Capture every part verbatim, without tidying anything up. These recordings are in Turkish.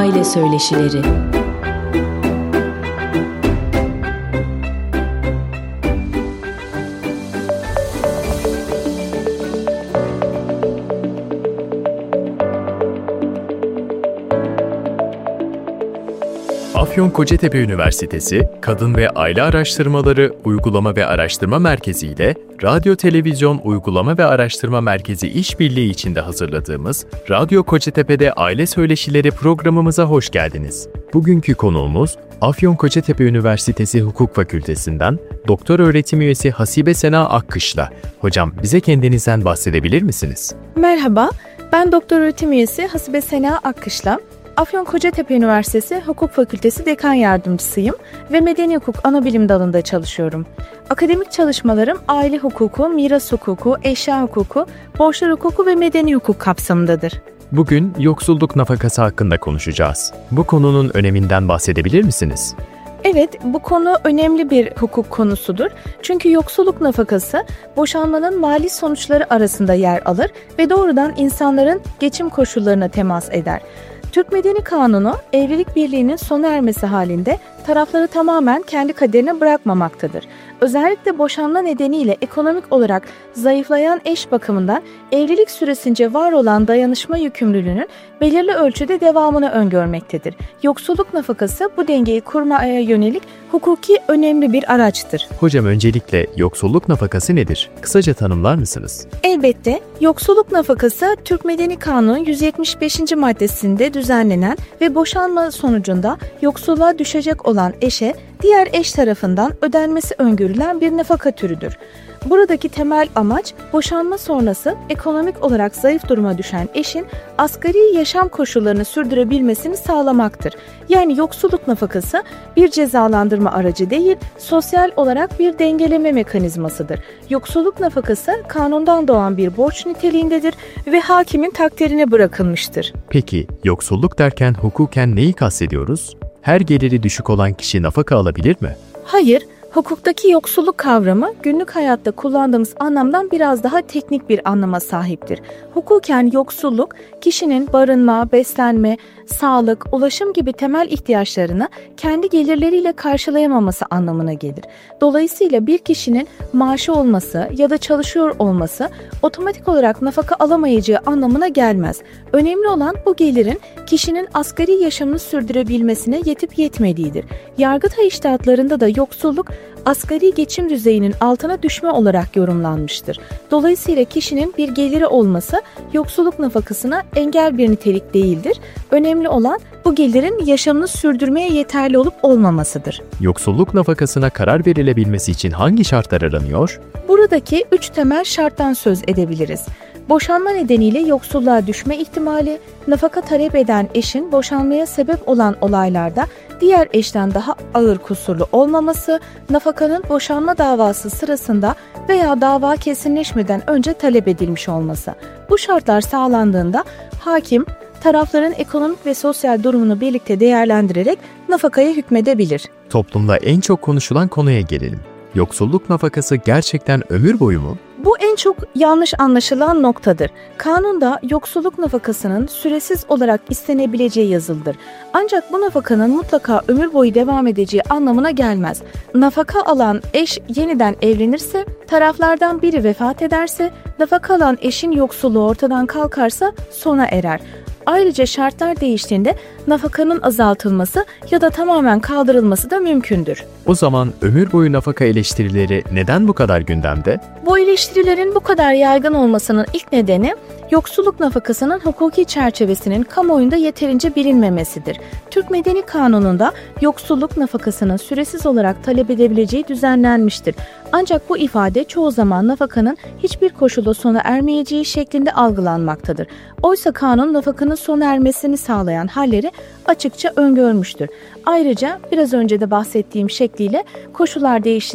Aile Söyleşileri. Afyon Kocatepe Üniversitesi Kadın ve Aile Araştırmaları Uygulama ve Araştırma Merkezi ile Radyo Televizyon Uygulama ve Araştırma Merkezi işbirliği içinde hazırladığımız Radyo Kocatepe'de Aile Söyleşileri programımıza hoş geldiniz. Bugünkü konuğumuz Afyon Kocatepe Üniversitesi Hukuk Fakültesinden Doktor Öğretim Üyesi Hasibe Sena Akkışla. Hocam, bize kendinizden bahsedebilir misiniz? Merhaba, ben Doktor Öğretim Üyesi Hasibe Sena Akkışla. Afyon Kocatepe Üniversitesi Hukuk Fakültesi Dekan Yardımcısıyım ve Medeni Hukuk Anabilim dalında çalışıyorum. Akademik çalışmalarım aile hukuku, miras hukuku, eşya hukuku, borçlar hukuku ve medeni hukuk kapsamındadır. Bugün yoksulluk nafakası hakkında konuşacağız. Bu konunun öneminden bahsedebilir misiniz? Evet, bu konu önemli bir hukuk konusudur. Çünkü yoksulluk nafakası boşanmanın mali sonuçları arasında yer alır ve doğrudan insanların geçim koşullarına temas eder. Türk Medeni Kanunu, evlilik birliğinin sona ermesi halinde tarafları tamamen kendi kaderine bırakmamaktadır. Özellikle boşanma nedeniyle ekonomik olarak zayıflayan eş bakımından evlilik süresince var olan dayanışma yükümlülüğünün belirli ölçüde devamını öngörmektedir. Yoksulluk nafakası bu dengeyi kurmaya yönelik hukuki önemli bir araçtır. Hocam, öncelikle yoksulluk nafakası nedir? Kısaca tanımlar mısınız? Elbette. Yoksulluk nafakası Türk Medeni Kanunu yüz yetmiş beşinci maddesinde düzenlenen ve boşanma sonucunda yoksulluğa düşecek olan eşe diğer eş tarafından ödenmesi öngörülen bir nafaka türüdür. Buradaki temel amaç boşanma sonrası ekonomik olarak zayıf duruma düşen eşin asgari yaşam koşullarını sürdürebilmesini sağlamaktır. Yani yoksulluk nafakası bir cezalandırma aracı değil, sosyal olarak bir dengeleme mekanizmasıdır. Yoksulluk nafakası kanundan doğan bir borç niteliğindedir ve hakimin takdirine bırakılmıştır. Peki, yoksulluk derken hukuken neyi kastediyoruz? Her geliri düşük olan kişi nafaka alabilir mi? Hayır. Hukuktaki yoksulluk kavramı günlük hayatta kullandığımız anlamdan biraz daha teknik bir anlama sahiptir. Hukuken yoksulluk, kişinin barınma, beslenme, sağlık, ulaşım gibi temel ihtiyaçlarını kendi gelirleriyle karşılayamaması anlamına gelir. Dolayısıyla bir kişinin maaşı olması ya da çalışıyor olması otomatik olarak nafaka alamayacağı anlamına gelmez. Önemli olan bu gelirin kişinin asgari yaşamını sürdürebilmesine yetip yetmediğidir. Yargıtay içtihatlarında da yoksulluk asgari geçim düzeyinin altına düşme olarak yorumlanmıştır. Dolayısıyla kişinin bir geliri olması yoksulluk nafakasına engel bir nitelik değildir. Önemli olan bu gelirin yaşamını sürdürmeye yeterli olup olmamasıdır. Yoksulluk nafakasına karar verilebilmesi için hangi şartlar aranıyor? Buradaki üç temel şarttan söz edebiliriz. Boşanma nedeniyle yoksulluğa düşme ihtimali, nafaka talep eden eşin boşanmaya sebep olan olaylarda diğer eşten daha ağır kusurlu olmaması, nafakanın boşanma davası sırasında veya dava kesinleşmeden önce talep edilmiş olması. Bu şartlar sağlandığında hakim, tarafların ekonomik ve sosyal durumunu birlikte değerlendirerek nafakaya hükmedebilir. Toplumda en çok konuşulan konuya gelelim. Yoksulluk nafakası gerçekten ömür boyu mu? Bu en çok yanlış anlaşılan noktadır. Kanunda yoksulluk nafakasının süresiz olarak istenebileceği yazılıdır. Ancak bu nafakanın mutlaka ömür boyu devam edeceği anlamına gelmez. Nafaka alan eş yeniden evlenirse, taraflardan biri vefat ederse, nafaka alan eşin yoksulluğu ortadan kalkarsa sona erer. Ayrıca şartlar değiştiğinde nafakanın azaltılması ya da tamamen kaldırılması da mümkündür. O zaman ömür boyu nafaka eleştirileri neden bu kadar gündemde? Bu eleştirilerin bu kadar yaygın olmasının ilk nedeni yoksulluk nafakasının hukuki çerçevesinin kamuoyunda yeterince bilinmemesidir. Türk Medeni Kanunu'nda yoksulluk nafakasının süresiz olarak talep edebileceği düzenlenmiştir. Ancak bu ifade çoğu zaman nafakanın hiçbir koşulda sona ermeyeceği şeklinde algılanmaktadır. Oysa kanun nafakanın sona ermesini sağlayan halleri açıkça öngörmüştür. Ayrıca biraz önce de bahsettiğim şekliyle koşullar değiştiğinde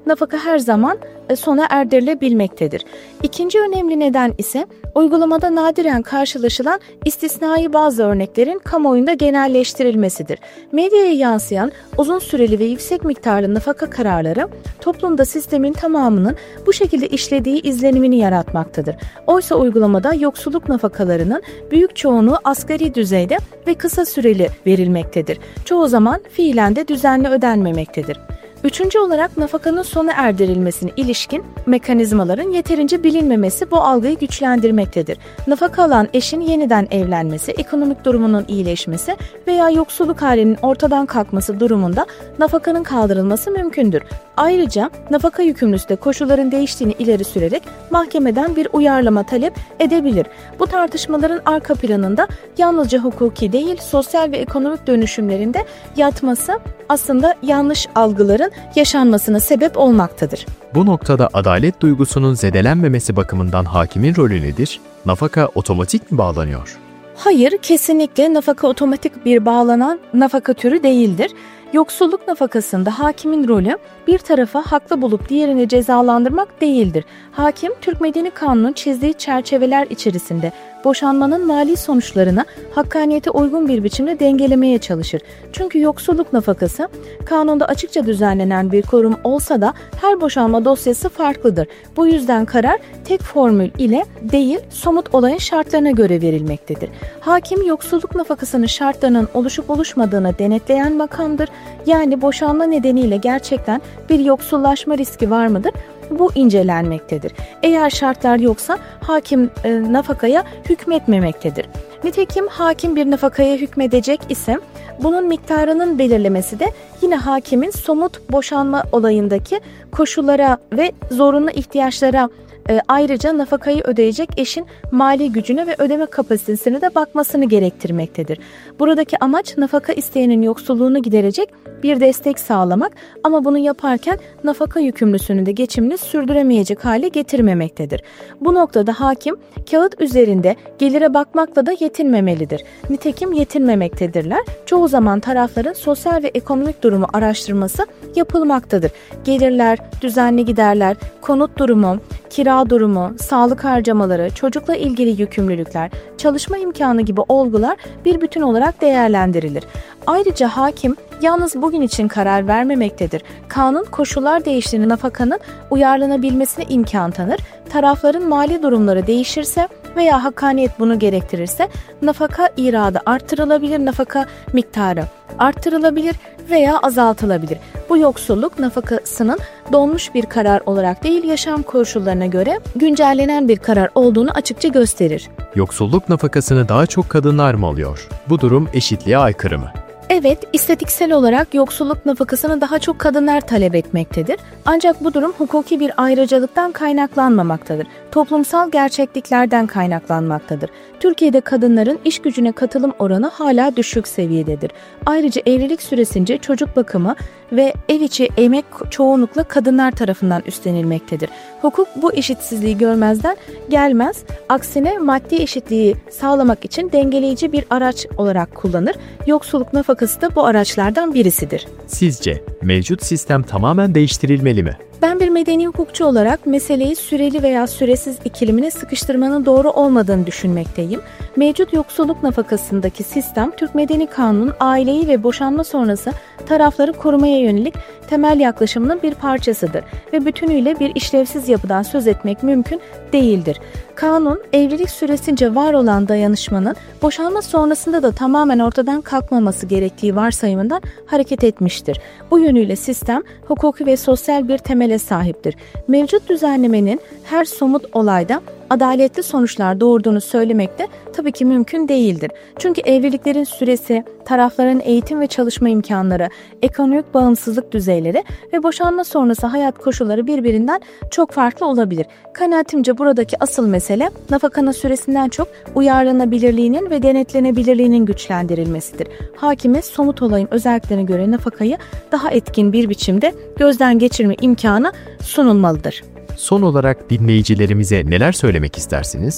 nafaka her zaman sona erdirilebilmektedir. İkinci önemli neden ise uygulamada nadiren karşılaşılan istisnai bazı örneklerin kamuoyunda genelleştirilmesidir. Medyaya yansıyan uzun süreli ve yüksek miktarlı nafaka kararları toplumda sistemin tamamının bu şekilde işlediği izlenimini yaratmaktadır. Oysa uygulamada yoksulluk nafakalarının büyük çoğunluğu asgari düzeyde ve kısa süreli verilmektedir. Çoğu zaman fiilen de düzenli ödenmemektedir. Üçüncü olarak nafakanın sona erdirilmesine ilişkin mekanizmaların yeterince bilinmemesi bu algıyı güçlendirmektedir. Nafaka alan eşin yeniden evlenmesi, ekonomik durumunun iyileşmesi veya yoksulluk halinin ortadan kalkması durumunda nafakanın kaldırılması mümkündür. Ayrıca nafaka yükümlüsü de koşulların değiştiğini ileri sürerek mahkemeden bir uyarlama talep edebilir. Bu tartışmaların arka planında yalnızca hukuki değil, sosyal ve ekonomik dönüşümlerinde yatması aslında yanlış algıların yaşanmasına sebep olmaktadır. Bu noktada adalet duygusunun zedelenmemesi bakımından hakimin rolü nedir? Nafaka otomatik mi bağlanıyor? Hayır, kesinlikle nafaka otomatik bir bağlanan nafaka türü değildir. Yoksulluk nafakasında hakimin rolü bir tarafı haklı bulup diğerini cezalandırmak değildir. Hakim, Türk Medeni Kanunu'nun çizdiği çerçeveler içerisinde boşanmanın mali sonuçlarını hakkaniyete uygun bir biçimde dengelemeye çalışır. Çünkü yoksulluk nafakası kanunda açıkça düzenlenen bir kurum olsa da her boşanma dosyası farklıdır. Bu yüzden karar tek formül ile değil, somut olayın şartlarına göre verilmektedir. Hakim, yoksulluk nafakasının şartlarının oluşup oluşmadığını denetleyen makamdır. Yani boşanma nedeniyle gerçekten bir yoksullaşma riski var mıdır? Bu incelenmektedir. Eğer şartlar yoksa hakim e, nafakaya hükmetmemektedir. Nitekim hakim bir nafakaya hükmedecek ise bunun miktarının belirlemesi de yine hakimin somut boşanma olayındaki koşullara ve zorunlu ihtiyaçlara e, ayrıca nafakayı ödeyecek eşin mali gücüne ve ödeme kapasitesine de bakmasını gerektirmektedir. Buradaki amaç nafaka isteyenin yoksulluğunu giderecek bir destek sağlamak ama bunu yaparken nafaka yükümlüsünü de geçimini sürdüremeyecek hale getirmemektedir. Bu noktada hakim kağıt üzerinde gelire bakmakla da yetinmemelidir. Nitekim yetinmemektedirler. Çoğu zaman tarafların sosyal ve ekonomik durumu araştırması yapılmaktadır. Gelirler, düzenli giderler, konut durumu, kira durumu, sağlık harcamaları, çocukla ilgili yükümlülükler, çalışma imkanı gibi olgular bir bütün olarak değerlendirilir. Ayrıca hakim yalnız bugün için karar vermemektedir. Kanun koşullar değiştiğinde nafakanın uyarlanabilmesine imkan tanır. Tarafların mali durumları değişirse veya hakkaniyet bunu gerektirirse nafaka iradı artırılabilir, nafaka miktarı artırılabilir veya azaltılabilir. Bu yoksulluk nafakasının donmuş bir karar olarak değil, yaşam koşullarına göre güncellenen bir karar olduğunu açıkça gösterir. Yoksulluk nafakasını daha çok kadınlar mı alıyor? Bu durum eşitliğe aykırı mı? Evet, istatistiksel olarak yoksulluk nafakasını daha çok kadınlar talep etmektedir. Ancak bu durum hukuki bir ayrıcalıktan kaynaklanmamaktadır. Toplumsal gerçekliklerden kaynaklanmaktadır. Türkiye'de kadınların iş gücüne katılım oranı hala düşük seviyededir. Ayrıca evlilik süresince çocuk bakımı ve ev içi emek çoğunlukla kadınlar tarafından üstlenilmektedir. Hukuk bu eşitsizliği görmezden gelmez. Aksine maddi eşitliği sağlamak için dengeleyici bir araç olarak kullanır. Yoksulluk nafakası da bu araçlardan birisidir. Sizce mevcut sistem tamamen değiştirilmeli mi? Ben bir medeni hukukçu olarak meseleyi süreli veya süresiz ikilimine sıkıştırmanın doğru olmadığını düşünmekteyim. Mevcut yoksulluk nafakasındaki sistem, Türk Medeni Kanunu'nun aileyi ve boşanma sonrası tarafları korumaya yönelik temel yaklaşımının bir parçasıdır ve bütünüyle bir işlevsiz yapıdan söz etmek mümkün değildir. Kanun, evlilik süresince var olan dayanışmanın boşanma sonrasında da tamamen ortadan kalkmaması gerektiği varsayımından hareket etmiştir. Bu yönüyle sistem, hukuki ve sosyal bir temele sahiptir. Mevcut düzenlemenin her somut olayda adaletli sonuçlar doğurduğunu söylemek de tabii ki mümkün değildir. Çünkü evliliklerin süresi, tarafların eğitim ve çalışma imkanları, ekonomik bağımsızlık düzeyleri ve boşanma sonrası hayat koşulları birbirinden çok farklı olabilir. Kanaatimce buradaki asıl mesele nafakanın süresinden çok uyarlanabilirliğinin ve denetlenebilirliğinin güçlendirilmesidir. Hakime somut olayın özelliklerine göre nafakayı daha etkin bir biçimde gözden geçirme imkanı sunulmalıdır. Son olarak dinleyicilerimize neler söylemek istersiniz?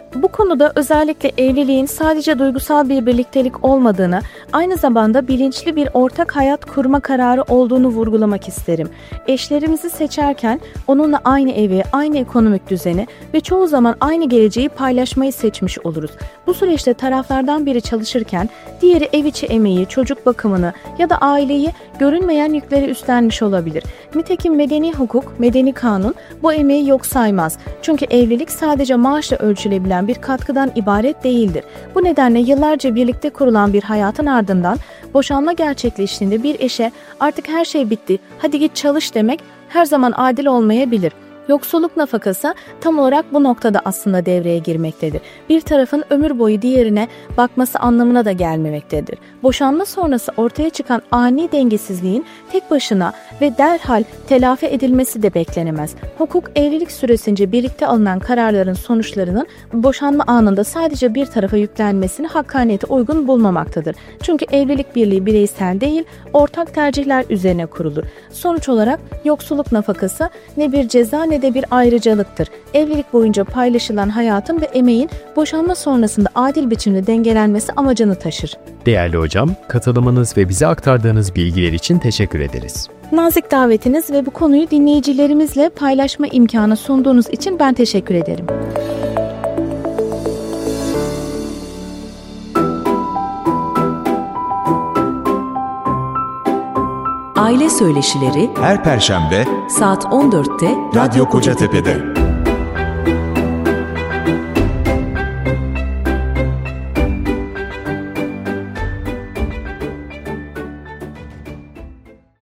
Bu konuda özellikle evliliğin sadece duygusal bir birliktelik olmadığını, aynı zamanda bilinçli bir ortak hayat kurma kararı olduğunu vurgulamak isterim. Eşlerimizi seçerken onunla aynı evi, aynı ekonomik düzeni ve çoğu zaman aynı geleceği paylaşmayı seçmiş oluruz. Bu süreçte taraflardan biri çalışırken diğeri ev içi emeği, çocuk bakımını ya da aileyi görünmeyen yükleri üstlenmiş olabilir. Nitekim medeni hukuk, medeni kanun bu emeği yok saymaz. Çünkü evlilik sadece maaşla ölçülebilen bir katkıdan ibaret değildir. Bu nedenle yıllarca birlikte kurulan bir hayatın ardından boşanma gerçekleştiğinde bir eşe artık her şey bitti, hadi git çalış demek her zaman adil olmayabilir. Yoksulluk nafakası tam olarak bu noktada aslında devreye girmektedir. Bir tarafın ömür boyu diğerine bakması anlamına da gelmemektedir. Boşanma sonrası ortaya çıkan ani dengesizliğin tek başına ve derhal telafi edilmesi de beklenemez. Hukuk, evlilik süresince birlikte alınan kararların sonuçlarının boşanma anında sadece bir tarafa yüklenmesini hakkaniyete uygun bulmamaktadır. Çünkü evlilik birliği bireysel değil, ortak tercihler üzerine kurulur. Sonuç olarak yoksulluk nafakası ne bir ceza ne de bir ayrıcalıktır. Evlilik boyunca paylaşılan hayatın ve emeğin boşanma sonrasında adil biçimde dengelenmesi amacını taşır. Değerli hocam, katılımınız ve bize aktardığınız bilgiler için teşekkür ederiz. Nazik davetiniz ve bu konuyu dinleyicilerimizle paylaşma imkanı sunduğunuz için ben teşekkür ederim. Aile Söyleşileri her Perşembe saat on dörtte Radyo Kocatepe'de.